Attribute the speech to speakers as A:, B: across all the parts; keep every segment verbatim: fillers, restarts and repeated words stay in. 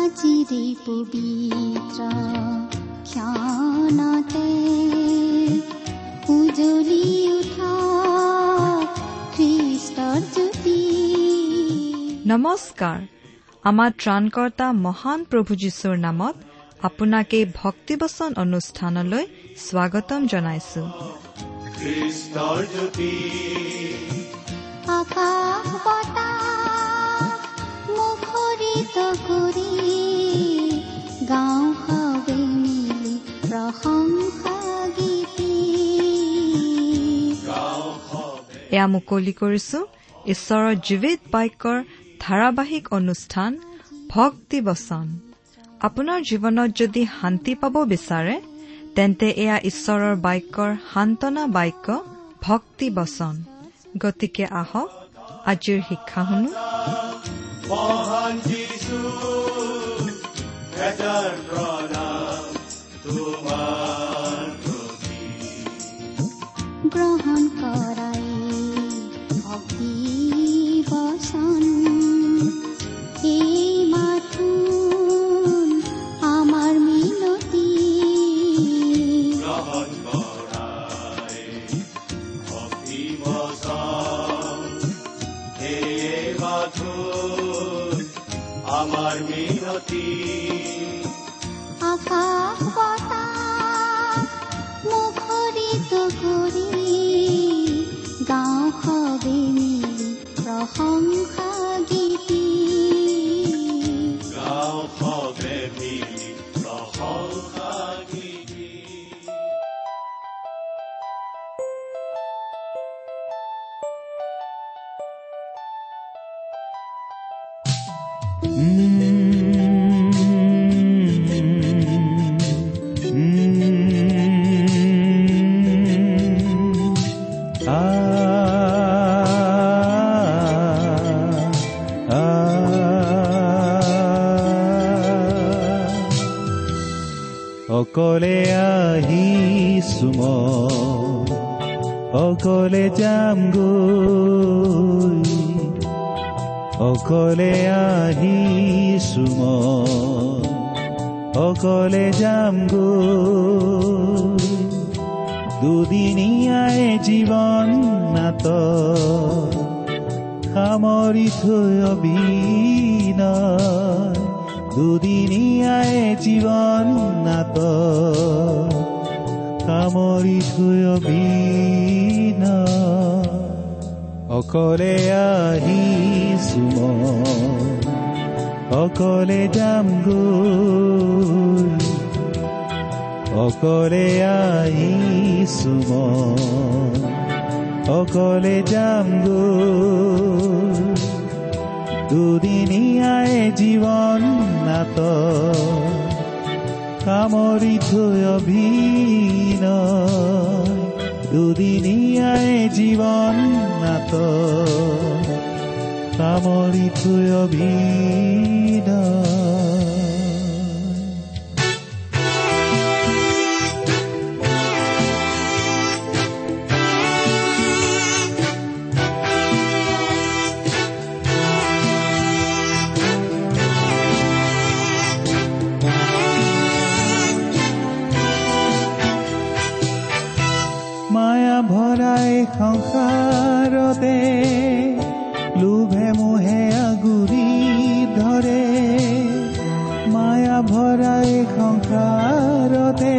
A: আজিৰে পবিত্ৰ ক্ষণতে উজলি উঠা খ্ৰীষ্টৰ জ্যোতি।
B: নমস্কাৰ। আমাৰ ত্ৰাণকৰ্তা মহান প্ৰভু যীশুৰ নামত আপোনাক এই ভক্তিবচন অনুষ্ঠানলৈ স্বাগতম জনাইছো।
C: খ্ৰীষ্টৰ জ্যোতি
A: আকাশ বতাহ মুখৰিত কৰি গাঁও হাৱে মিলি প্ৰশংসা গীতি।
B: এয়া মুকলি কৰিছো ঈশ্বৰৰ জীৱিত বাক্যৰ ধাৰাবাহিক অনুষ্ঠান ভক্তি বচন। আপোনাৰ জীৱনত যদি শান্তি পাব বিচাৰে তেন্তে এয়া ঈশ্বৰৰ বাক্যৰ সান্তনা বাক্য ভক্তি বচন। গতিকে আহক আজিৰ শিক্ষা শুনো।
C: মহান যীশু হেজাৰ প্ৰণাম তোমাৰ প্ৰতি।
A: গ্ৰহণ কৰাই ভক্তি বচন এই মাথো আমাৰ মিনতি।
C: গ্ৰহণ কৰাই ভক্তি বচন এই মাথো আমাৰ মিনতি।
A: আকাশ বতাহ মুখৰিত কৰি গাঁও হাৱে মিলি প্ৰশংসা গীতি।
C: গাঁও হাৱে মিলি প্ৰশংসা গীতি।
D: অকলে আহিছো মই, অকলে যাম গৈ, অকলে আহিছো মই, অকলে যাম গৈ। দুদিনীয়াই জীৱন নাত সামৰি থৈ অবিনয়, দুদিনীয়াই জীৱন নাত সামৰি থৈ অবিনয়। অকলে আহিছো মই, অকলে যাম গৈ, অকলে আহিছো মই, অকলে যাম গৈ। দুদিনীয়াই জীৱন নাত সামৰি থৈ অভিনয়, দুদিনীয়াই জীৱন নাত সামৰি থৈ অভিনয়। মায়া ভৰাই সংসাৰতে লোভে মোহে আগুৰি ধৰে, মায়া ভৰাই সংসাৰতে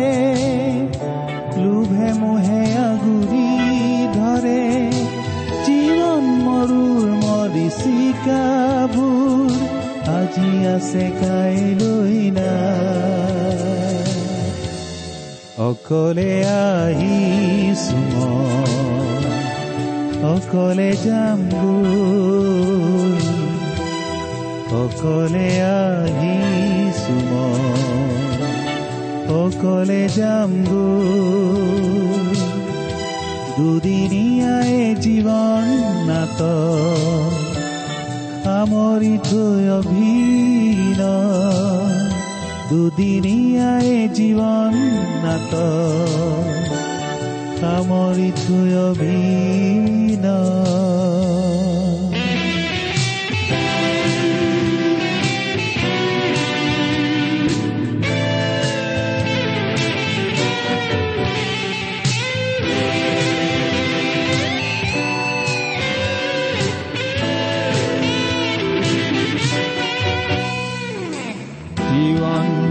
D: লোভে মোহে আগুৰি ধৰে। জীৱন মৰুৰ মৰিচিকাবোৰ আজি আছে কাইলৈ নাই। অকলে আহিছো মই, অকলে যাম গৈ, অকলে আহিছো মই, অকলে যাম গৈ। দুদিনীয়াই জীৱন নাত সামৰি থৈ অভিনয়, দুদিনীয়াই জীৱন নাত সামৰি থৈ অভিনয়।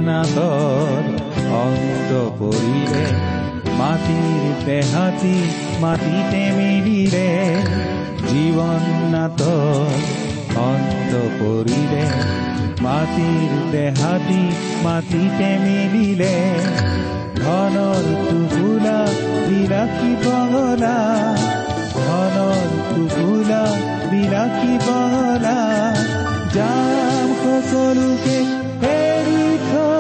D: নাটৰ অন্ত পৰিলে, মাটিৰ দেহাতি মাটিতে মিলিলে, জীৱন নাটৰ অন্ত পৰিলে, মাটিৰ দেহাতি মাটিতে মিলিলে, ধনৰ টুকুৰা বিলাসী বহলা, ধনৰ টুকুৰা বিলাসী বহলা, যাম সকলোকে এৰি থৈ।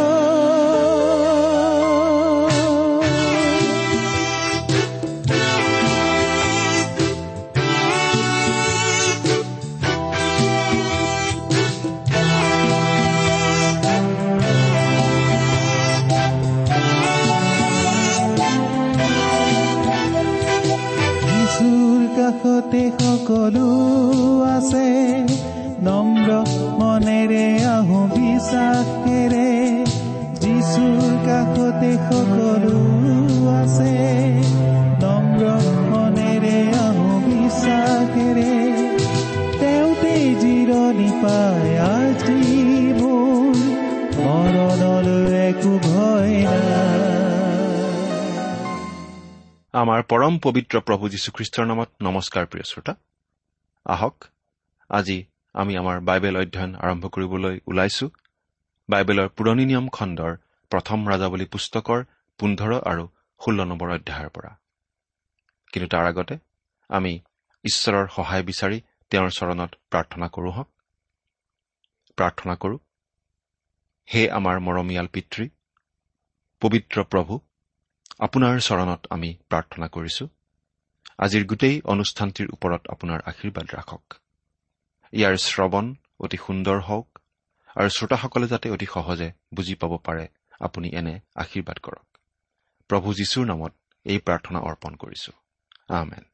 D: কাষতে সকলো আছে, নম্ৰ মনেৰে আহো বিশ্বাসেৰে, যিচুৰ কাষতে সকলো আছে, নম্ৰ মনেৰে আহো বিশ্বাসেৰে, তেওঁতে জিৰণি পায় আজি মোৰ, মৰণলৈ একো ভয় নাই।
E: আমাৰ পৰম পবিত্ৰ প্ৰভু যীশুখ্ৰীষ্টৰ নামত নমস্কাৰ প্ৰিয় শ্ৰোতা। আহক আজি আমি আমাৰ বাইবেল অধ্যয়ন আৰম্ভ কৰিবলৈ ওলাইছো। বাইবেলৰ পুৰণি নিয়ম খণ্ডৰ প্ৰথম ৰাজাৱলী পুস্তকৰ পোন্ধৰ আৰু ষোল্ল নম্বৰ অধ্যায়ৰ পৰা। কিন্তু তাৰ আগতে আমি ঈশ্বৰৰ সহায় বিচাৰি তেওঁৰ চৰণত প্ৰাৰ্থনা কৰো হওক। প্ৰাৰ্থনা কৰো। হে আমাৰ মৰমীয়াল পিতৃ, পবিত্ৰ প্ৰভু, আপোনাৰ চৰণত আমি প্ৰাৰ্থনা কৰিছো। আজিৰ গোটেই অনুষ্ঠানটিৰ ওপৰত আপোনাৰ আশীৰ্বাদ ৰাখক। ইয়াৰ শ্ৰৱণ অতি সুন্দৰ হওক আৰু শ্ৰোতাসকলে যাতে অতি সহজে বুজি পাব পাৰে, আপুনি এনে আশীৰ্বাদ কৰক। প্ৰভু যীশুৰ নামত এই প্ৰাৰ্থনা অৰ্পণ কৰিছো, আমেন।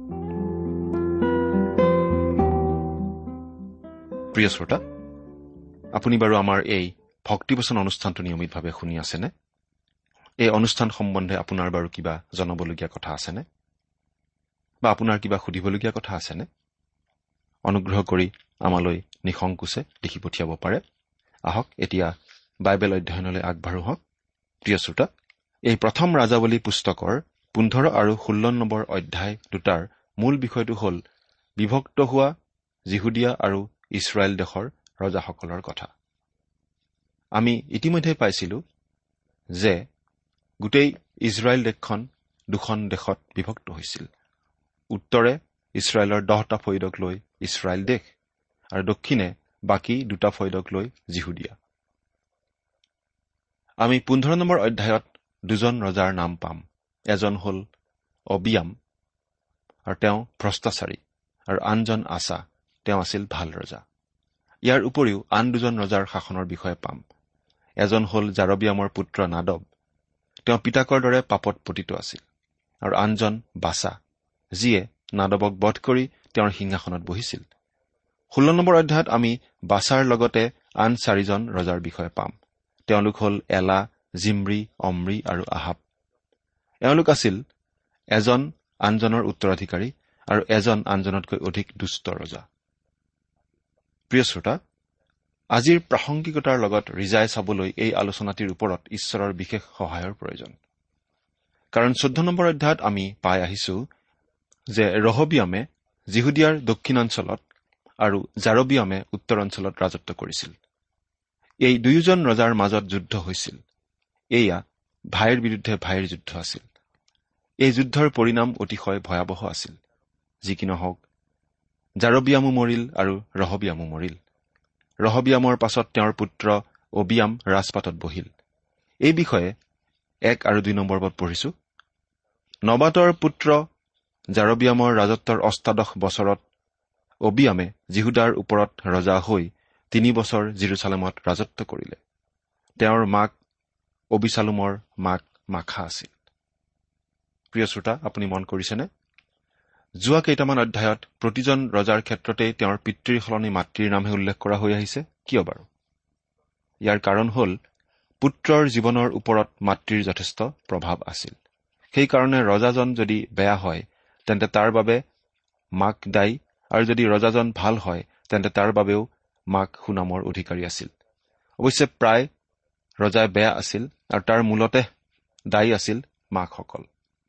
E: প্ৰিয় শ্ৰোতা, আপুনি বাৰু আমাৰ এই ভক্তিবচন অনুষ্ঠানটো নিয়মিতভাৱে শুনি আছেনে? এই অনুষ্ঠান সম্বন্ধে আপোনাৰ বাৰু কিবা জনাবলগীয়া কথা আছেনে, বা আপোনাৰ কিবা সুধিবলগীয়া কথা আছেনে? অনুগ্ৰহ কৰি আমালৈ নিসংকোচে লিখি পঠিয়াব পাৰে। আহক এতিয়া বাইবেল অধ্যয়নলৈ আগবাঢ়ো হওক। প্ৰিয় শ্ৰোতা, এই প্ৰথম ৰাজাৱলী পুস্তকৰ পোন্ধৰ আৰু ষোল্ল নম্বৰ অধ্যায় দুটাৰ মূল বিষয়টো হ'ল বিভক্ত হোৱা যিহুদীয়া আৰু ইছৰাইল দেশৰ ৰজাসকলৰ কথা। আমি ইতিমধ্যে পাইছিলো যে গোটেই ইজৰাইল দেশখন দুখন দেশত বিভক্ত হৈছিল। উত্তৰে ইছৰাইলৰ দহটা ফৈদক লৈ ইছৰাইল দেশ আৰু দক্ষিণে বাকী দুটা ফৈদক লৈ যিহুদীয়া। আমি পোন্ধৰ নম্বৰ অধ্যায়ত দুজন ৰজাৰ নাম পাম। এজন হ'ল অবিয়াম আৰু তেওঁ ভ্ৰষ্টাচাৰী, আৰু আনজন আছা, তেওঁ আছিল ভাল ৰজা। ইয়াৰ উপৰিও আন দুজন ৰজাৰ শাসনৰ বিষয়ে পাম। এজন হ'ল জাৰবিয়ামৰ পুত্ৰ নাদব, তেওঁ পিতাকৰ দৰে পাপত পতিত আছিল, আৰু আনজন বাছা, যিয়ে নাদবক বধ কৰি তেওঁৰ সিংহাসনত বহিছিল। ষোল্ল নম্বৰ অধ্যায়ত আমি বাছাৰ লগতে আন চাৰিজন ৰজাৰ বিষয়ে পাম। তেওঁলোক হ'ল এলা, জিমৰি, অমৰি আৰু আহাব। এওঁলোক আছিল এজন আনজনৰ উত্তৰাধিকাৰী আৰু এজন আনজনতকৈ অধিক দুষ্ট ৰজা। প্ৰিয় শ্ৰোতা, আজিৰ প্ৰাসংগিকতাৰ লগত ৰিজাই চাবলৈ এই আলোচনাটিৰ ওপৰত ঈশ্বৰৰ বিশেষ সহায়ৰ প্ৰয়োজন। কাৰণ চৈধ্য নম্বৰ অধ্যায়ত আমি পাই আহিছো যে ৰহবিয়ামে যিহুদীয়াৰ দক্ষিণাঞ্চলত আৰু জাৰবিয়ামে উত্তৰ অঞ্চলত ৰাজত্ব কৰিছিল। এই দুয়োজন ৰজাৰ মাজত যুদ্ধ হৈছিল। এয়া ভাইৰ বিৰুদ্ধে ভাইৰ যুদ্ধ আছিল। এই যুদ্ধৰ পৰিণাম অতিশয় ভয়াৱহ আছিল। যি কি নহওক, জাৰবিয়ামো মৰিল আৰু ৰহবিয়ামো মৰিল। ৰহবিয়ামৰ পাছত তেওঁৰ পুত্ৰ অবিয়াম ৰাজপাটত বহিল। এই বিষয়ে এক আৰু দুই নম্বৰ পদ পঢ়িছো। নবাতৰ পুত্ৰ জাৰবিয়ামৰ ৰাজত্বৰ অষ্টাদশ বছৰত অবিয়ামে যিহুদাৰ ওপৰত ৰজা হৈ তিনি বছৰ জেৰুচালেমত ৰাজত্ব কৰিলে। তেওঁৰ মাক অবিচালোমৰ মাক মাখা আছিল। প্ৰিয় শ্ৰোতা, আপুনি মন কৰিছেনে? যোৱা কেইটামান অধ্যায়ত প্ৰতিজন ৰজাৰ ক্ষেত্ৰতেই তেওঁৰ পিতৃৰ সলনি মাতৃৰ নামহে উল্লেখ কৰা হৈ আহিছে। কিয় বাৰু? ইয়াৰ কাৰণ হ'ল পুত্ৰৰ জীৱনৰ ওপৰত মাতৃৰ যথেষ্ট প্ৰভাৱ আছিল। সেইকাৰণে ৰজাজন যদি বেয়া হয় তেন্তে তাৰ বাবে মাক দায়ী, আৰু যদি ৰজাজন ভাল হয় তেন্তে তাৰ বাবেও মাক সুনামৰ অধিকাৰী আছিল। অৱশ্যে প্ৰায় ৰজাই বেয়া আছিল আৰু তাৰ মূলতে দায়ী আছিল মাকসকল।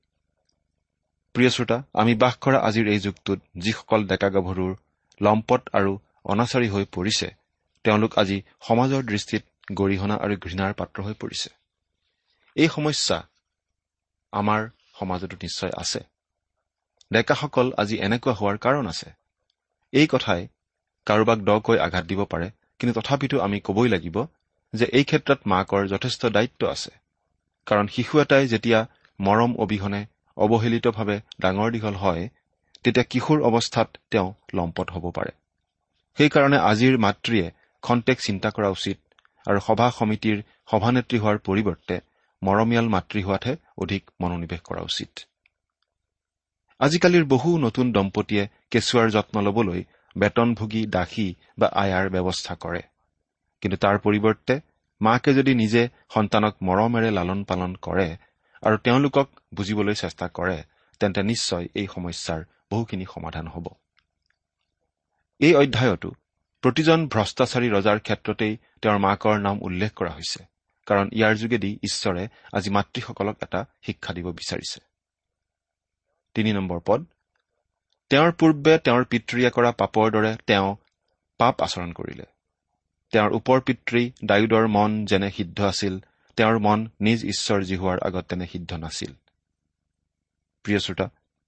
E: প্ৰিয় শ্ৰোতা, আমি বাস কৰা আজিৰ এই যুগটোত যিসকল ডেকা গাভৰুৰ লম্পট আৰু অনাচাৰী হৈ পৰিছে, তেওঁলোক আজি সমাজৰ দৃষ্টিত গৰিহণা আৰু ঘৃণাৰ পাত্ৰ হৈ পৰিছে। এই সমস্যা আমাৰ সমাজতো নিশ্চয় আছে। ডেকাসকল আজি এনেকুৱা হোৱাৰ কাৰণ আছে। এই কথাই কাৰোবাক দকৈ আঘাত দিব পাৰে, কিন্তু তথাপিতো আমি কবই লাগিব যে এই ক্ষেত্ৰত মাকৰ যথেষ্ট দায়িত্ব আছে। কাৰণ শিশু এটাই যেতিয়া মৰম অবিহনে অৱহেলিতভাৱে ডাঙৰ দীঘল হয়, তেতিয়া কিশোৰ অৱস্থাত তেওঁ লম্পট হ'ব পাৰে। সেইকাৰণে আজিৰ মাতৃয়ে খন্তেক চিন্তা কৰা উচিত আৰু সভা সমিতিৰ সভানেত্ৰী হোৱাৰ পৰিৱৰ্তে মৰমীয়াল মাতৃ হোৱাতহে অধিক মনোনিৱেশ কৰা উচিত। আজিকালিৰ বহু নতুন দম্পতীয়ে কেঁচুৱাৰ যত্ন ল'বলৈ বেতনভোগী দাসী বা আয়াৰ ব্যৱস্থা কৰে। কিন্তু তাৰ পৰিৱৰ্তে মাকে যদি নিজে সন্তানক মৰমেৰে লালন পালন কৰে আৰু তেওঁলোকক বুজিবলৈ চেষ্টা কৰে, তেন্তে নিশ্চয় এই সমস্যাৰ বহুখিনি সমাধান হ'ব। এই অধ্যায়তো প্ৰতিজন ভ্ৰষ্টাচাৰী ৰজাৰ ক্ষেত্ৰতেই তেওঁৰ মাকৰ নাম উল্লেখ কৰা হৈছে, কাৰণ ইয়াৰ যোগেদি ঈশ্বৰে আজি মাতৃসকলক এটা শিক্ষা দিব বিচাৰিছে। তিনি নম্বৰ পদ, তেওঁৰ পূৰ্বে তেওঁৰ পিতৃয়ে কৰা পাপৰ দৰে তেওঁ পাপ আচৰণ কৰিলে। তেওঁৰ ওপৰ পিতৃ দায়ুদৰ মন যেনে সিদ্ধ আছিল, তেওঁৰ মন নিজ ঈশ্বৰ জিহুৱাৰ আগত তেনে সিদ্ধ নাছিল। প্ৰিয় শ্ৰোতা,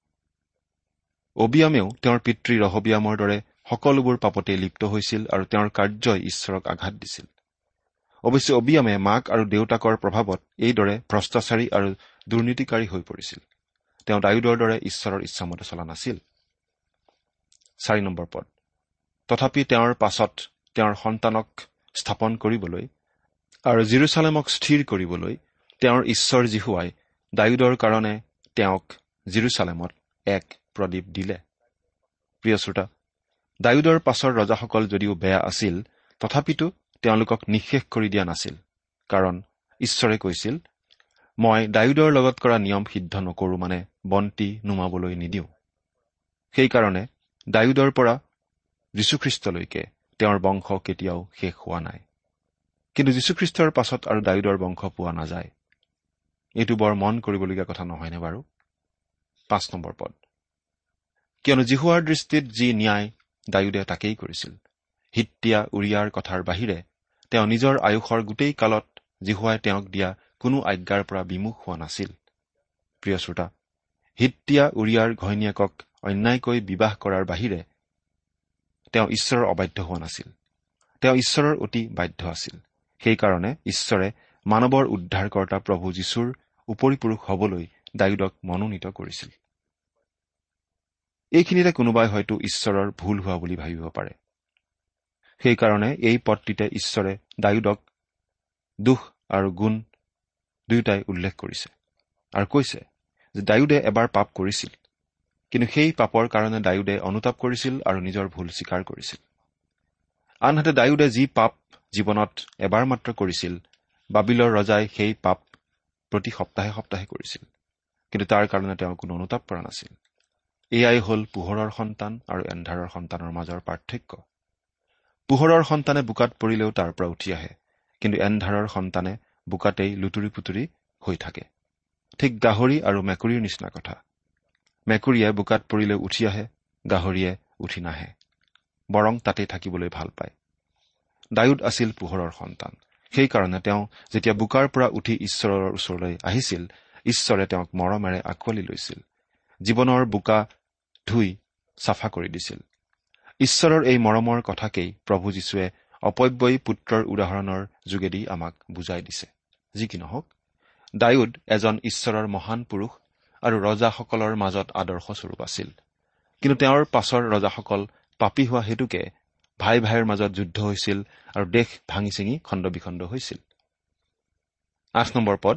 E: অবিয়ামেও তেওঁৰ পিতৃ ৰহবিয়ামৰ দৰে সকলোবোৰ পাপতে লিপ্ত হৈছিল আৰু তেওঁৰ কাৰ্যই ঈশ্বৰক আঘাত দিছিল। অৱশ্যে অবিয়ামে মাক আৰু দেউতাকৰ প্ৰভাৱত এইদৰে ভ্ৰষ্টাচাৰী আৰু দুৰ্নীতিকাৰী হৈ পৰিছিল। তেওঁ দায়ুদৰ দৰে ঈশ্বৰৰ ইচ্ছামতে চলা নাছিল। চাৰি নম্বৰ পদ, তথাপি তেওঁৰ পাছত তেওঁৰ সন্তানক স্থাপন কৰিবলৈ আৰু জেৰুচালেমক স্থিৰ কৰিবলৈ তেওঁৰ ঈশ্বৰ জিহুৱাই দায়ুদৰ কাৰণে তেওঁক জেৰুচালেমত এক প্ৰদীপ দিলে। প্ৰিয় শ্ৰোতা, দায়ুদৰ পাছৰ ৰজাসকল যদিও বেয়া আছিল, তথাপিতো তেওঁলোকক নিঃশেষ কৰি দিয়া নাছিল। কাৰণ ঈশ্বৰে কৈছিল, মই দায়ুদৰ লগত কৰা নিয়ম সিদ্ধ নকৰো, মানে বন্তি নুমাবলৈ নিদিওঁ। সেইকাৰণে দায়ুদৰ পৰা যীশুখ্ৰীষ্টলৈকে তেওঁৰ বংশ কেতিয়াও শেষ হোৱা নাই। কিন্তু যীশুখ্ৰীষ্টৰ পাছত আৰু দায়ুদৰ বংশ পোৱা নাযায়। এইটো বৰ মন কৰিবলগীয়া কথা নহয়নে বাৰু? পাঁচ নম্বৰ পদ, কিয়নো জিহুৱাৰ দৃষ্টিত যি ন্যায় দায়ুদে তাকেই কৰিছিল। হিত্তিয়া উৰিয়াৰ কথাৰ বাহিৰে তেওঁ নিজৰ আয়ুসৰ গোটেই কালত জিহুৱাই তেওঁক দিয়া কোনো আজ্ঞাৰ পৰা বিমুখ হোৱা নাছিল। প্ৰিয় শ্ৰোতা, হিত্তিয়া উৰিয়াৰ ঘৈণীয়েকক অন্যায়কৈ বিবাহ কৰাৰ বাহিৰে তেওঁ ঈশ্বৰৰ অবাধ্য হোৱা নাছিল। তেওঁ ঈশ্বৰৰ অতি বাধ্য আছিল। সেইকাৰণে ঈশ্বৰে মানৱৰ উদ্ধাৰকৰ্তা প্ৰভু যীশুৰ উপৰিপুৰুষ হবলৈ দায়ুদক মনোনীত কৰিছিল। এইখিনিতে কোনোবাই হয়তো ঈশ্বৰৰ ভুল হোৱা বুলি ভাবিব পাৰে। সেইকাৰণে এই পদটিতে ঈশ্বৰে দায়ুদক দোষ আৰু গুণ দুয়োটাই উল্লেখ কৰিছে আৰু কৈছে যে দায়ুদে এবাৰ পাপ কৰিছিল, কিন্তু সেই পাপৰ কাৰণে দায়ুদে অনুতাপ কৰিছিল আৰু নিজৰ ভুল স্বীকাৰ কৰিছিল। আনহাতে দায়ুদে যি পাপ জীৱনত এবাৰ মাত্ৰ কৰিছিল, বাবিলৰ ৰজাই সেই পাপ প্ৰতি সপ্তাহে সপ্তাহে কৰিছিল, কিন্তু তাৰ কাৰণে তেওঁ কোনো অনুতাপ কৰা নাছিল। এয়াই হ'ল পোহৰৰ সন্তান আৰু এন্ধাৰৰ সন্তানৰ মাজৰ পাৰ্থক্য। পোহৰৰ সন্তানে বোকাত পৰিলেও তাৰ পৰা উঠি আহে, কিন্তু এন্ধাৰৰ সন্তানে বোকাতেই লুতুৰি পুতুৰি হৈ থাকে। ঠিক গাহৰি আৰু মেকুৰীৰ নিচিনা কথা। মেকুৰীয়ে বোকাত পৰিলেও উঠি আহে, গাহৰিয়ে উঠি নাহে, বৰং তাতেই থাকিবলৈ ভাল পায়। দায়ুদ আছিল পোহৰৰ সন্তান। সেইকাৰণে তেওঁ যেতিয়া বোকাৰ পৰা উঠি ঈশ্বৰৰ ওচৰলৈ আহিছিল, ঈশ্বৰে তেওঁক মৰমেৰে আঁকোৱালি লৈছিল, জীৱনৰ বোকা ধুই চাফা কৰি দিছিল। ঈশ্বৰৰ এই মৰমৰ কথাকেই প্ৰভু যীশুৱে অপব্যয়ী পুত্ৰৰ উদাহৰণৰ যোগেদি আমাক বুজাই দিছে। যি কি নহওক, দায়ুদ এজন ঈশ্বৰৰ মহান পুৰুষ আৰু ৰজাসকলৰ মাজত আদৰ্শস্বৰূপ আছিল। কিন্তু তেওঁৰ পাছৰ ৰজাসকল পাপী হোৱা হেতুকে ভাই ভাইৰ মাজত যুদ্ধ হৈছিল আৰু দেশ ভাঙি চিঙি খণ্ড বিখণ্ড হৈছিল। আঠ নম্বৰ পদ,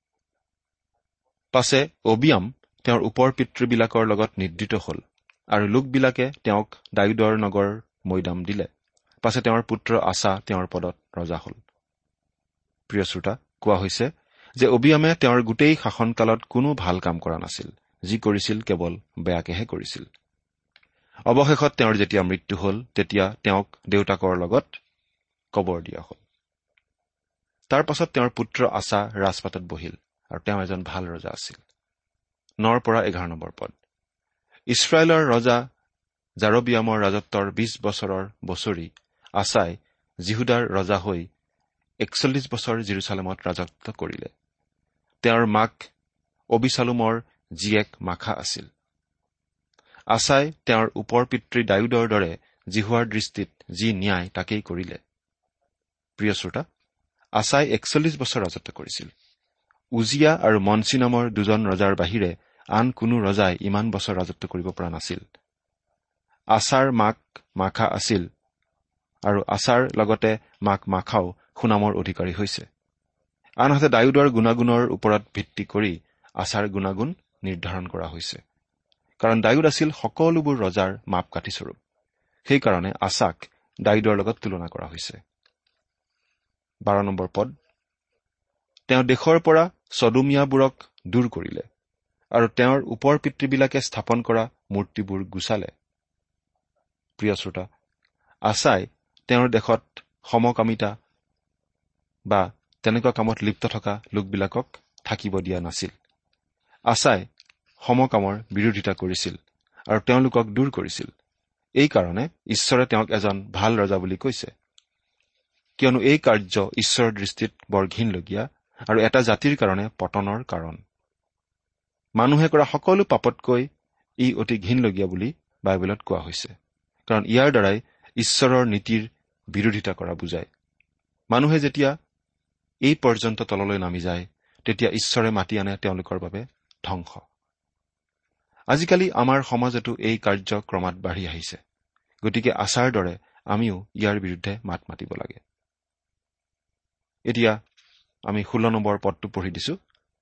E: পাছে অবিয়াম তেওঁৰ ওপৰ পিতৃবিলাকৰ লগত নিদ্ৰিত হল আৰু লোকবিলাকে তেওঁক দায়ুদৰ নগৰ মৈদাম দিলে। পাছে তেওঁৰ পুত্ৰ আছা তেওঁৰ পদত ৰজা হল। প্ৰিয় শ্ৰোতা, কোৱা হৈছে যে অবিয়ামে তেওঁৰ গোটেই শাসনকালত কোনো ভাল কাম কৰা নাছিল। যি কৰিছিল কেৱল বেয়াকেহে কৰিছিল। অৱশেষত তেওঁৰ যেতিয়া মৃত্যু হল, তেতিয়া তেওঁক দেউতাকৰ লগত কবৰ দিয়া হল। তাৰ পাছত তেওঁৰ পুত্ৰ আছা ৰাজপাটত বহিল আৰু তেওঁ এজন ভাল ৰজা আছিল। নৰ পৰা এঘাৰ নম্বৰ পদ। ইছৰাইলৰ ৰজা জাৰবিয়ামৰ ৰাজত্বৰ বিশ বছৰৰ বছৰি আছাই জিহুদাৰ ৰজা হৈ একচল্লিশ বছৰ জেৰুচালেমত ৰাজত্ব কৰিলে। তেওঁৰ মাক অবিচালোমৰ জীয়েক মাখা আছিল। আছাই তেওঁৰ ওপৰ পিতৃ দায়ুদৰ দৰে জিহুৱাৰ দৃষ্টিত যি ন্যায় তাকেই কৰিলে। প্ৰিয় শ্ৰোতা, আছাই একচল্লিশ বছৰ ৰাজত্ব কৰিছিল। উজিয়া আৰু মনচি নামৰ দুজন ৰজাৰ বাহিৰে আন কোনো ৰজাই ইমান বছৰ ৰাজত্ব কৰিব পৰা নাছিল। আছাৰ মাক মাখা আছিল আৰু আছাৰ লগতে মাক মাখাও সুনামৰ অধিকাৰী হৈছে। আনহাতে দায়ুদৰ গুণাগুণৰ ওপৰত ভিত্তি কৰি আছাৰ গুণাগুণ নিৰ্ধাৰণ কৰা হৈছে, কাৰণ দায়ুদ আছিল সকলোবোৰ ৰজাৰ মাপকাঠিস্বৰূপ। সেইকাৰণে আছাক দায়ুদৰ লগত তুলনা কৰা হৈছে। বাৰ নম্বৰ পদ। তেওঁ দেশৰ পৰা ছদুমিয়াবোৰক দূৰ কৰিলে আৰু তেওঁৰ ওপৰ পিতৃবিলাকে স্থাপন কৰা মূৰ্তিবোৰ গুচালে। প্ৰিয় শ্ৰোতা, আছাই তেওঁৰ দেশত সমকামিতা বা তেনেকুৱা কামত লিপ্ত থকা লোকবিলাকক থাকিব দিয়া নাছিল। আছাই সমকামৰ বিৰোধিতা কৰিছিল আৰু তেওঁলোকক দূৰ কৰিছিল। এই কাৰণে ঈশ্বৰে তেওঁক এজন ভাল ৰজা বুলি কৈছে, কিয়নো এই কাৰ্য ঈশ্বৰৰ দৃষ্টিত বৰ ঘিনলগীয়া আৰু এটা জাতিৰ কাৰণে পতনৰ কাৰণ। মানুহে কৰা সকলো পাপতকৈ ই অতি ঘিনলগীয়া বুলি বাইবেলত কোৱা হৈছে, কাৰণ ইয়াৰ দ্বাৰাই ঈশ্বৰৰ নীতিৰ বিৰোধিতা কৰা বুজায়। মানুহে যেতিয়া এই পৰ্যন্ত তললৈ নামি যায়, তেতিয়া ঈশ্বৰে মাতি আনে তেওঁলোকৰ বাবে ধ্বংস। আজিকালি আমাৰ সমাজতো এই কাৰ্য ক্ৰমাৎ বাঢ়ি আহিছে। গতিকে আছাৰ দৰে আমিও ইয়াৰ বিৰুদ্ধে মাত মাতিব লাগে। এতিয়া আমি ষোল্ল নম্বৰ পদটো পঢ়ি দিছো।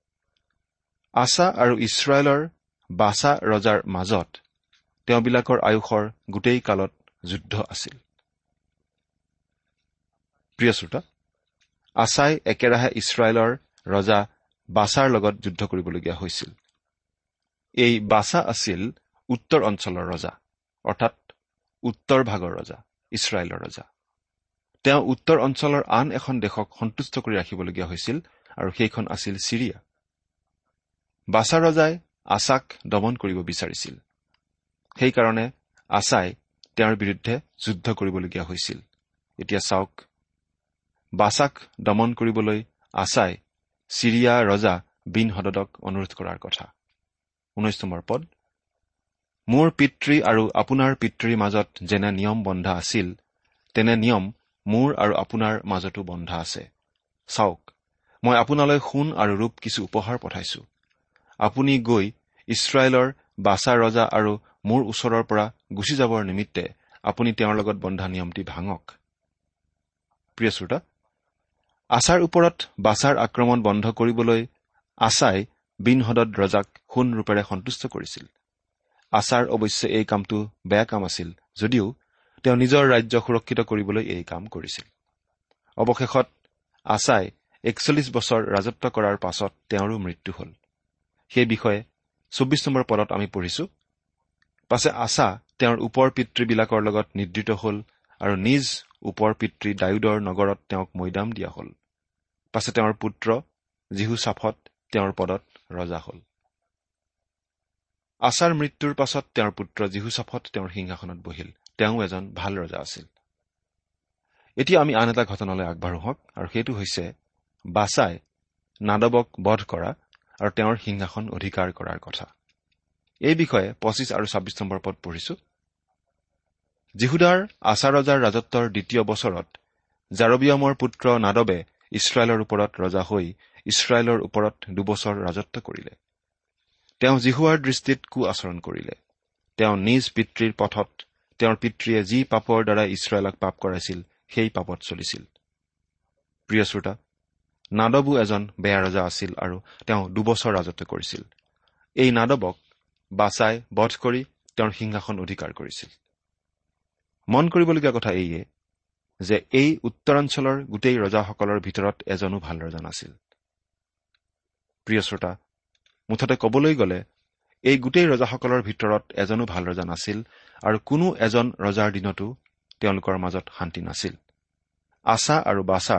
E: আছা আৰু ইছৰাইলৰ বাছা ৰজাৰ মাজত তেওঁবিলাকৰ আয়ুসৰ গোটেই কালত যুদ্ধ আছিল। প্ৰিয় শ্ৰোতা, আছাই একেৰাহে ইছৰাইলৰ ৰজা বাছাৰ লগত যুদ্ধ কৰিবলগীয়া হৈছিল। এই বাছা আছিল উত্তৰ অঞ্চলৰ ৰজা, অৰ্থাৎ উত্তৰ ভাগৰ ৰজা, ইছৰাইলৰ ৰজা। তেওঁ উত্তৰ অঞ্চলৰ আন এখন দেশক সন্তুষ্ট কৰি ৰাখিবলগীয়া হৈছিল আৰু সেইখন আছিল ছিৰিয়া। বাছা ৰজাই আছাক দমন কৰিব বিচাৰিছিল। সেইকাৰণে আছাই তেওঁৰ বিৰুদ্ধে যুদ্ধ কৰিবলগীয়া হৈছিল। এতিয়া চাওক, বাছাক দমন কৰিবলৈ আছাই ছিৰিয়া ৰজা বিন হদদক অনুৰোধ কৰাৰ কথা। ঊনৈশ নম্বৰ পদ। মোৰ পিতৃ আৰু আপোনাৰ পিতৃৰ মাজত যেনে নিয়ম বন্ধা আছিল, তেনে নিয়ম মোৰ আৰু আপোনাৰ মাজতো বন্ধা আছে। চাওক, মই আপোনালৈ সোণ আৰু ৰূপ কিছু উপহাৰ পঠাইছো। আপুনি গৈ ইছৰাইলৰ বাছা ৰজা আৰু মোৰ ওচৰৰ পৰা গুচি যাবৰ নিমিত্তে আপুনি তেওঁৰ লগত বন্ধা নিয়মটি ভাঙক। প্ৰিয় শ্ৰোতা, আছাৰ ওপৰত বাছাৰ আক্ৰমণ বন্ধ কৰিবলৈ আছাই বিন হদদ ৰজাক সোণ ৰূপেৰে সন্তুষ্ট কৰিছিল। আছাৰ অৱশ্যে এই কামটো বেয়া কাম আছিল, যদিও তেওঁ নিজৰ ৰাজ্য সুৰক্ষিত কৰিবলৈ এই কাম কৰিছিল। অৱশেষত আছাই একচল্লিশ বছৰ ৰাজত্ব কৰাৰ পাছত তেওঁৰো মৃত্যু হ'ল। সেই বিষয়ে চৌব্বিশ নম্বৰ পদত আমি পঢ়িছো। পাছে আছা তেওঁৰ ওপৰ পিতৃবিলাকৰ লগত নিদ্ৰিত হ'ল আৰু নিজ ওপৰ পিতৃ দায়ুদৰ নগৰত তেওঁক মৈদাম দিয়া হ'ল। পাছে তেওঁৰ পুত্ৰ জিহুচাফত তেওঁৰ পদত ৰজা হ'ল। আছাৰ মৃত্যুৰ পাছত তেওঁৰ পুত্ৰ জিহুচাফত তেওঁৰ সিংহাসনত বহিল। তেওঁ এজন ভাল ৰজা আছিল। এতিয়া আমি আন এটা ঘটনালৈ আগবাঢ়ো হওক, আৰু সেইটো হৈছে বাছাই নাদবক বধ কৰা আৰু তেওঁৰ সিংহাসন অধিকাৰ কৰাৰ কথা। এই বিষয়ে পঁচিছ আৰু ছাব্বিছ নম্বৰ পদ পঢ়িছো। জিহুদাৰ আছা ৰজাৰ ৰাজত্বৰ দ্বিতীয় বছৰত জাৰবিয়ামৰ পুত্ৰ নাদবে ইছৰাইলৰ ওপৰত ৰজা হৈ ইছৰাইলৰ ওপৰত দুবছৰ ৰাজত্ব কৰিলে। তেওঁ জিহুৱাৰ দৃষ্টিত কু আচৰণ কৰিলে। তেওঁ নিজ পিতৃৰ পথত, তেওঁৰ পিতৃয়ে যি পাপৰ দ্বাৰা ইছৰাইলক পাপ কৰাইছিল সেই পাপত চলিছিল। প্ৰিয় শ্ৰোতা, নাদবো এজন বেয়া ৰজা আছিল আৰু তেওঁ দুবছৰ ৰাজত্ব কৰিছিল। এই নাদবক বাছাই বধ কৰি তেওঁৰ সিংহাসন অধিকাৰ কৰিছিল। মন কৰিবলগীয়া কথা এইয়ে যে এই উত্তৰাঞ্চলৰ গোটেই ৰজাসকলৰ ভিতৰত এজনো ভাল ৰজা নাছিল। প্ৰিয় শ্ৰোতা, মুঠতে কবলৈ গ'লে এই গোটেই ৰজাসকলৰ ভিতৰত এজনো ভাল ৰজা নাছিল আৰু কোনো এজন ৰজাৰ দিনতো তেওঁলোকৰ মাজত শান্তি নাছিল। আছা আৰু বাছাৰ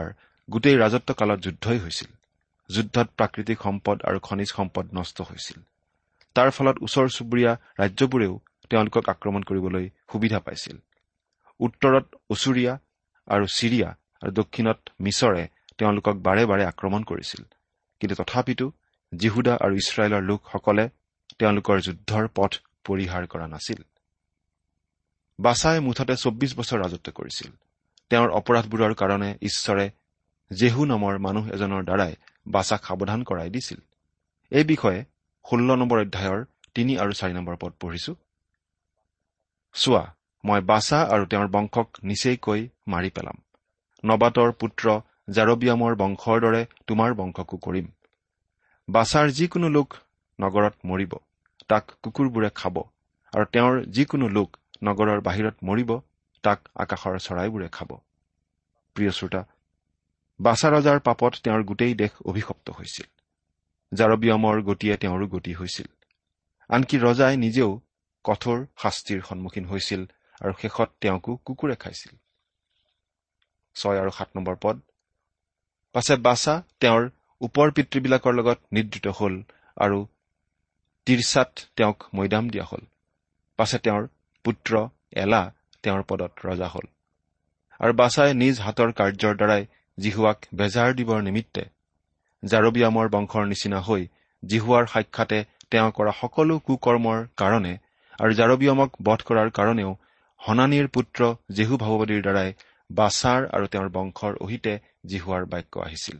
E: গোটেই ৰাজত্বকালত যুদ্ধই হৈছিল। যুদ্ধত প্ৰাকৃতিক সম্পদ আৰু খনিজ সম্পদ নষ্ট হৈছিল। তাৰ ফলত ওচৰ চুবুৰীয়া ৰাজ্যবোৰেও তেওঁলোকক আক্ৰমণ কৰিবলৈ সুবিধা পাইছিল। উত্তৰত অছুৰিয়া আৰু ছিৰিয়া আৰু দক্ষিণত মিছৰে তেওঁলোকক বাৰে বাৰে আক্ৰমণ কৰিছিল। কিন্তু তথাপিতো জিহুদা আৰু ইছৰাইলৰ লোকসকলে তেওঁলোকৰ যুদ্ধৰ পথ পৰিহাৰ কৰা নাছিল। বাছাই মুঠতে চৌব্বিছ বছৰ ৰাজত্ব কৰিছিল। তেওঁৰ অপৰাধবোৰৰ কাৰণে ঈশ্বৰে জেহু নামৰ মানুহ এজনৰ দ্বাৰাই বাছাক সাৱধান কৰাই দিছিল। এই বিষয়ে ষোল্ল নম্বৰ অধ্যায়ৰ তিনি আৰু চাৰি নম্বৰ পদ পঢ়িছো। চোৱা, মই বাছা আৰু তেওঁৰ বংশক নিচেইকৈ মাৰি পেলাম। নবাতৰ পুত্ৰ জাৰবিয়ামৰ বংশৰ দৰে তোমাৰ বংশকো কৰিম। বাছাৰ যিকোনো লোক নগৰত মৰিব, তাক কুকুৰবোৰে খাব, আৰু তেওঁৰ যিকোনো লোক নগৰৰ বাহিৰত মৰিব, তাক আকাশৰ চৰাইবোৰে খাব। প্ৰিয় শ্ৰোতা, বাছা ৰজাৰ পাপত তেওঁৰ গোটেই দেশ অভিশপ্ত হৈছিল। জাৰবিয়ামৰ গতিয়ে তেওঁৰো গতি হৈছিল। আনকি ৰজাই নিজেও কঠোৰ শাস্তিৰ সন্মুখীন হৈছিল আৰু শেষত তেওঁকো কুকুৰে খাইছিল। ছয় আৰু সাত নম্বৰ পদ। পাছে বাছা তেওঁৰ ওপৰ পিতৃবিলাকৰ লগত নিদ্ৰিত হল আৰু তিৰছাত তেওঁক মৈদাম দিয়া হল। পাছে তেওঁৰ পুত্ৰ এলা তেওঁৰ পদত ৰজা হল। আৰু বাছাই নিজ হাতৰ কাৰ্যৰ দ্বাৰাই জিহুৱাক বেজাৰ দিবৰ নিমিত্তে জাৰবিয়ামৰ বংশৰ নিচিনা হৈ জিহুৱাৰ সাক্ষাতে তেওঁ কৰা সকলো কুকৰ্মৰ কাৰণে আৰু জাৰবিয়ামক বধ কৰাৰ কাৰণেও হনানীৰ পুত্ৰ জেহু ভাৱবাদীৰ দ্বাৰাই বাছাৰ আৰু তেওঁৰ বংশৰ অহিতে জিহুৱাৰ বাক্য আহিছিল।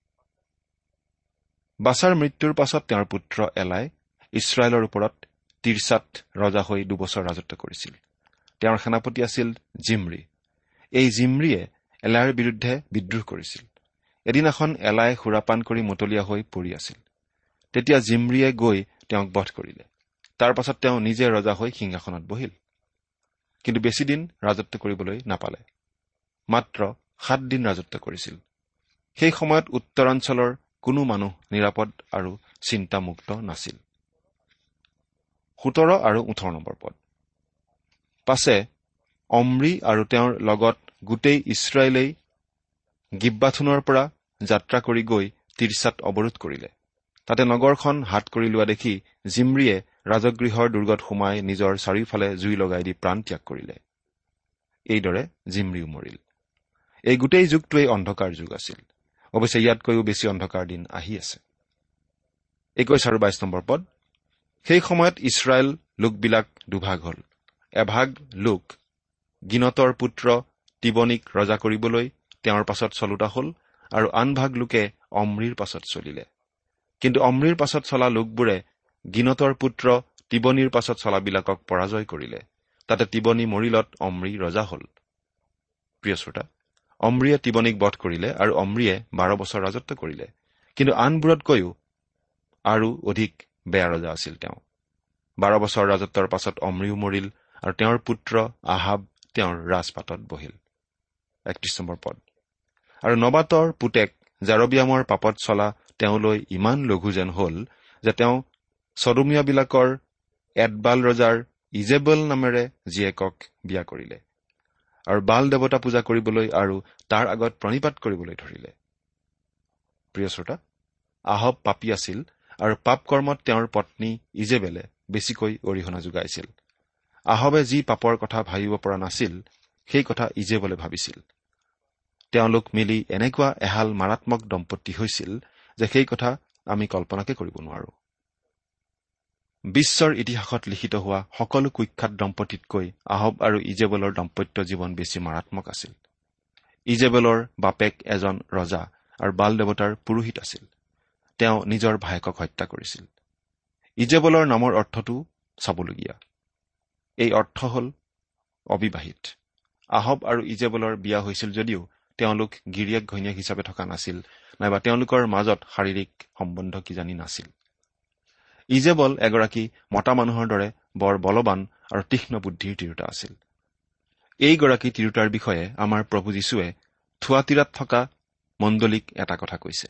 E: বাছাৰ মৃত্যুৰ পাছত তেওঁৰ পুত্ৰ এলাই ইছৰাইলৰ ওপৰত তিৰছাত ৰজা হৈ দুবছৰ ৰাজত্ব কৰিছিল। তেওঁৰ সেনাপতি আছিল জিমৰি। এই জিমৰিয়ে এলাইৰ বিৰুদ্ধে বিদ্ৰোহ কৰিছিল। এদিনাখন এলাই সুৰাপান কৰি মতলীয়া হৈ পৰি আছিল। তেতিয়া জিমৰিয়ে গৈ তেওঁক বধ কৰিলে। তাৰ পাছত তেওঁ নিজে ৰজা হৈ সিংহাসনত বহিল। কিন্তু বেছিদিন ৰাজত্ব কৰিবলৈ নাপালে। মাত্ৰ সাত দিন ৰাজত্ব কৰিছিল। সেই সময়ত উত্তৰাঞ্চলৰ কোনো মানুহ নিৰাপদ আৰু চিন্তামুক্ত নাছিল। সোতৰ আৰু ওঠৰ নম্বৰ পদ। পাছে অম্ৰি আৰু তেওঁৰ লগত গোটেই ইছৰাইলেই গিব্বাথোনৰ পৰা যাত্ৰা কৰি গৈ তিৰছাত অৱৰোধ কৰিলে। তাতে নগৰখন হাত কৰি লোৱা দেখি জিমৰিয়ে ৰাজগৃহৰ দুৰ্গত সোমাই নিজৰ চাৰিওফালে জুই লগাই দি প্ৰাণ ত্যাগ কৰিলে। এইদৰে জিমৰিও মৰিল। এই গোটেই যুগটোৱেই অন্ধকাৰ যুগ আছিল। অৱশ্যে ইয়াতকৈও বেছি অন্ধকাৰ দিন আহি আছে। একৈশ আৰু বাইশ নম্বৰ পদ। সেই সময়ত ইছৰাইল লোকবিলাক দুভাগ হল। এভাগ লোক গিনতৰ পুত্ৰ তিবনিক ৰজা কৰিবলৈ তেওঁৰ পাছত চলোতা হল, আৰু আন ভাগ লোকে অম্ৰিৰ পাছত চলিলে। কিন্তু অম্ৰিৰ পাছত চলা লোকবোৰে গিনতৰ পুত্ৰ তিবনিৰ পাছত চলাবিলাকক পৰাজয় কৰিলে। তাতে তিবনি মৰিলত অম্ৰি ৰজা হল। প্ৰিয় শ্ৰোতা, অম্ৰিয়ে তিবনিক বধ কৰিলে আৰু অম্ৰিয়ে বাৰ বছৰ ৰাজত্ব কৰিলে। কিন্তু আনবোৰতকৈও আৰু অধিক বেয়া ৰজা আছিল তেওঁ। বাৰ বছৰ ৰাজত্বৰ পাছত অম্ৰিও মৰিল আৰু তেওঁৰ পুত্ৰ আহাব তেওঁৰ ৰাজপাতত বহিল। একত্ৰিশ নম্বৰ পদ। আৰু নবাতৰ পুতেক জাৰবিয়ামৰ পাপত চলা তেওঁলৈ ইমান লঘু যেন হল যে তেওঁ ছদোমীয়াবিলাকৰ এডবাল ৰজাৰ ইজেবেল নামেৰে জীয়েকক বিয়া কৰিলে আৰু বাল দেৱতা পূজা কৰিবলৈ আৰু তাৰ আগত প্ৰণিপাত কৰিবলৈ ধৰিলে। প্ৰিয় শ্ৰোতা, আহব পাপী আছিল আৰু পাপ কৰ্মত তেওঁৰ পত্নী ইজেবেলে বেছিকৈ অৰিহণা যোগাইছিল। আহবে যি পাপৰ কথা ভাবিব পৰা নাছিল, সেই কথা ইজেবেলে ভাবিছিল। তেওঁলোক মিলি এনেকুৱা এহাল মাৰাত্মক দম্পতি হৈছিল যে সেই কথা আমি কল্পনাকে কৰিব নোৱাৰো। বিশ্বৰ ইতিহাসত লিখিত হোৱা সকলো কুখ্যাত দম্পতিতকৈ আহব আৰু ইজেবেলৰ দাম্পত্য জীৱন বেছি মাৰাত্মক আছিল। ইজেবেলৰ বাপেক এজন ৰজা আৰু বাল দেৱতাৰ পুৰোহিত আছিল। তেওঁ নিজৰ ভায়েকক হত্যা কৰিছিল। ইজেবেলৰ নামৰ অৰ্থটো চাবলগীয়া। এই অৰ্থ হল অবিবাহিত। আহব আৰু ইজেবেলৰ বিয়া হৈছিল যদিও তেওঁলোক গিৰিয়েক ঘৈণীয়েক হিচাপে থকা নাছিল, নাইবা তেওঁলোকৰ মাজত শাৰীৰিক সম্বন্ধ কিজানি নাছিল। ইজেবল এগৰাকী মতা মানুহৰ দৰে বৰ বলৱান আৰু তীক্ষ্ণ বুদ্ধিৰ তিৰোতা আছিল। এইগৰাকী তিৰোতাৰ বিষয়ে আমাৰ প্ৰভু যীশুৱে থুৱাতিৰাত থকা মণ্ডলীক এটা কথা কৈছে।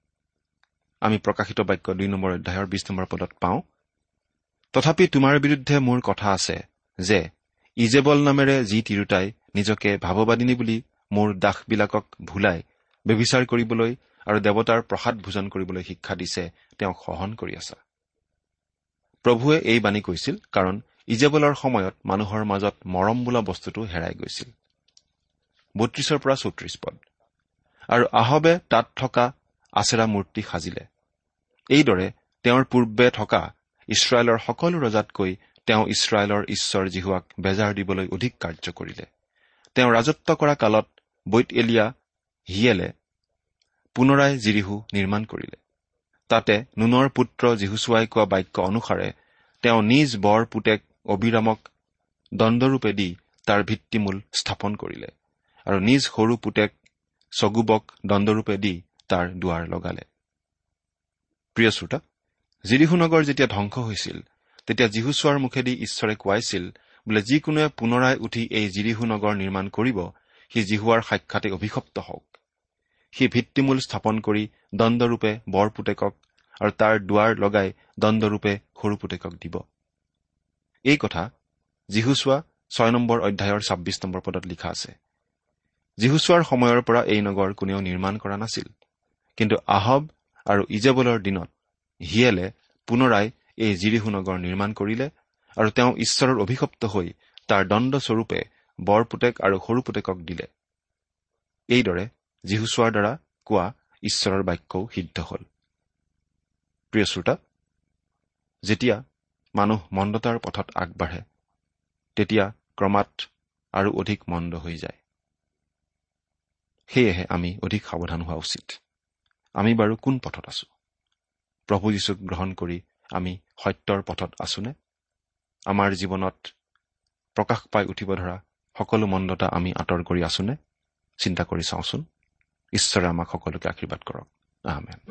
E: আমি প্ৰকাশিত বাক্য দুই নম্বৰ অধ্যায়ৰ বিশ নম্বৰ পদত পাওঁ, তথাপি তোমাৰ বিৰুদ্ধে মোৰ কথা আছে যে ইজেবল নামেৰে যি তিৰোতাই নিজকে ভাৱবাদিনী বুলি মোৰ দাসবিলাকক ভুলাই ব্যভিচাৰ কৰিবলৈ আৰু দেৱতাৰ প্ৰসাদ ভোজন কৰিবলৈ শিক্ষা দিছে তেওঁক সহন কৰি আছা। প্ৰভুৱে এই বাণী কৈছিল কাৰণ ইজেবেলৰ সময়ত মানুহৰ মাজত মৰম বোলা বস্তুটো হেৰাই গৈছিল। বত্ৰিশৰ পৰা চৌত্ৰিশ পদ। আৰু আহবে তাত থকা আছেৰা মূৰ্তি সাজিলে। এইদৰে তেওঁৰ পূৰ্বে থকা ইছৰাইলৰ সকলো ৰজাতকৈ তেওঁ ইছৰাইলৰ ঈশ্বৰ জিহুৱাক বেজাৰ দিবলৈ অধিক কাৰ্য কৰিলে। তেওঁ ৰাজত্ব কৰা কালত বৈত এলিয়া হিয়েলে পুনৰাই জিৰিহু নিৰ্মাণ কৰিলে। তাতে নুনৰ পুত্ৰ জিহুচুৱাই কোৱা বাক্য অনুসাৰে তেওঁ নিজ বৰ পুতেক অবিৰামক দণ্ডৰূপে দি তাৰ ভিত্তিমূল স্থাপন কৰিলে আৰু নিজ সৰু পুতেক চগুবক দণ্ডৰূপে দি তাৰ দুৱাৰ লগালে। প্ৰিয় শ্ৰোতা, জিৰিহু নগৰ যেতিয়া ধ্বংস হৈছিল তেতিয়া জিহুচুৱাৰ মুখেদি ঈশ্বৰে কোৱাইছিল বোলে যিকোনোৱে পুনৰাই উঠি এই জিৰিহু নগৰ নিৰ্মাণ কৰিব সি জিহুৱাৰ সাক্ষাতে অভিশপ্ত হওক। সি ভিত্তিমূল স্থাপন কৰি দণ্ডৰূপে বৰ পুতেকক আৰু তাৰ দুৱাৰ লগাই দণ্ডৰূপে সৰু পুতেকক দিব। এই কথা জিহুচুৱা ছয় নম্বৰ অধ্যায়ৰ ছাব্বিছ নম্বৰ পদত লিখা আছে। জিহুচুৱাৰ সময়ৰ পৰা এই নগৰ কোনেও নিৰ্মাণ কৰা নাছিল, কিন্তু আহব আৰু ইজেবেলৰ দিনত হিয়েলে পুনৰাই এই জিৰিহু নগৰ নিৰ্মাণ কৰিলে আৰু তেওঁ ঈশ্বৰৰ অভিশপ্ত হৈ তাৰ দণ্ডস্বৰূপে বৰ পুতেক আৰু সৰু পুতেকক দিলে। এইদৰে জিহুচুৱাৰ দ্বাৰা কোৱা ঈশ্বৰৰ বাক্যও সিদ্ধ হল। প্ৰিয় শ্ৰোতা, যেতিয়া মানুহ মন্দতাৰ পথত আগবাঢ়ে তেতিয়া ক্ৰমাৎ আৰু অধিক মন্দ হৈ যায়। সেয়েহে আমি অধিক সাৱধান হোৱা উচিত। আমি বাৰু কোন পথত আছো? প্ৰভু যীশুক গ্ৰহণ কৰি আমি সত্যৰ পথত আছোনে? আমাৰ জীৱনত প্ৰকাশ পাই উঠিব ধৰা সকলো মন্দতা আমি আঁতৰ কৰি আছোনে? চিন্তা কৰি চাওঁচোন। ঈশ্বৰে আমাক সকলোকে আশীৰ্বাদ কৰক। আমেন।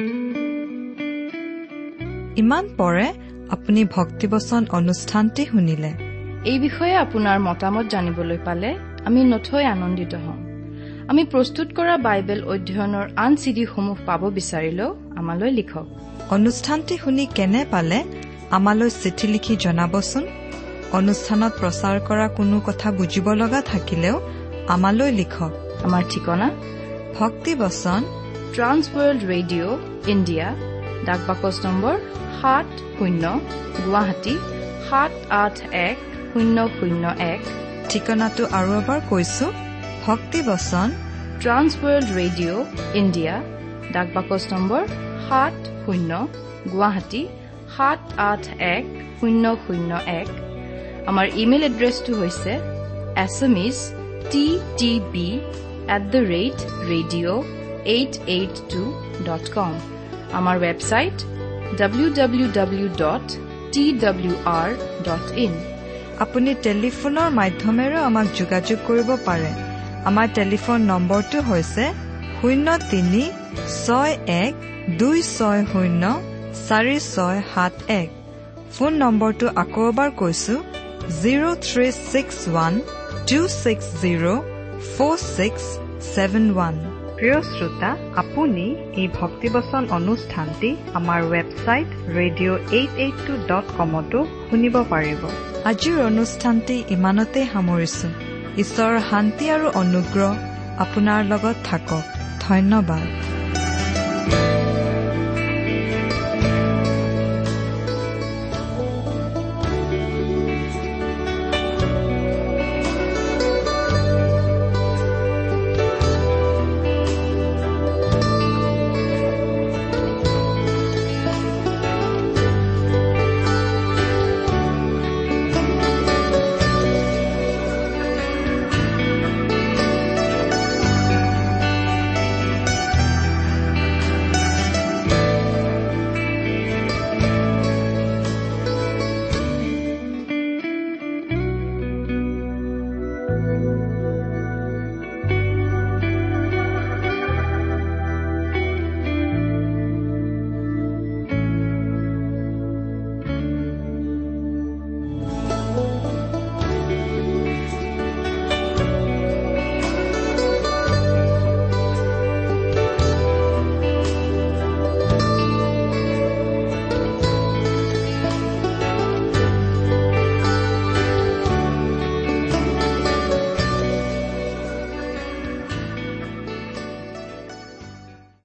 B: ইমান পৰে আপুনি ভক্তিবচন অনুষ্ঠানটি শুনিলে।
F: এই বিষয়ে আপোনাৰ মতামত জানিবলৈ পালে আমি নথৈ আনন্দিত হ'ম। আমি প্ৰস্তুত কৰা বাইবেল অধ্যয়নৰ আন চিডিসমূহ পাব বিচাৰিলেও আমালৈ লিখক।
B: অনুষ্ঠানটি শুনি কেনে পালে আমালৈ চিঠি লিখি জনাবচোন। অনুষ্ঠানত প্ৰচাৰ কৰা কোনো কথা বুজিব লগা থাকিলেও আমালৈ লিখক।
F: আমাৰ ঠিকনা
B: ভক্তিবচন,
F: ট্ৰান্স ৱৰ্ল্ড ৰেডিঅ' ইণ্ডিয়া, ডাক বাকচ নম্বৰ সাত শূন্য গুৱাহাটী সাত আঠ এক শূন্য শূন্য এক।
B: ঠিকনাটো আৰু এবাৰ কৈছো, ভক্তিবচন,
F: ট্ৰান্স ৱৰ্ল্ড ৰেডিঅ' ইণ্ডিয়া, ডাক বাকচ নম্বৰ সাত শূন্য গুৱাহাটী সাত আঠ এক শূন্য শূন্য এক। আমাৰ ইমেইল এড্ৰেছটো হৈছে SMS T T B at the rate radio' eight eight two dot com. আমাৰ website W W W dot T W R dot in.
B: আপুনি টেলিফোনৰ মাধ্যমেৰেও আমাক যোগাযোগ কৰিব পাৰে। আমাৰ টেলিফোন নম্বৰটো হৈছে শূন্য তিনি ছয় এক দুই ছয় শূন্য চাৰি ছয় সাত এক। ফোন নম্বৰটো আকৌ এবাৰ কৈছো, zero' three six one two six zero' four six seven one. প্ৰিয় শ্ৰোতা, আপুনি এই ভক্তিবচন অনুষ্ঠানটি আমাৰ website radio' eight eight two dot কমতো শুনিব পাৰিব। আজিৰ অনুষ্ঠানটি ইমানতে সামৰিছো। ঈশ্বৰৰ শান্তি আৰু অনুগ্ৰহ আপোনাৰ লগত থাকক। ধন্যবাদ।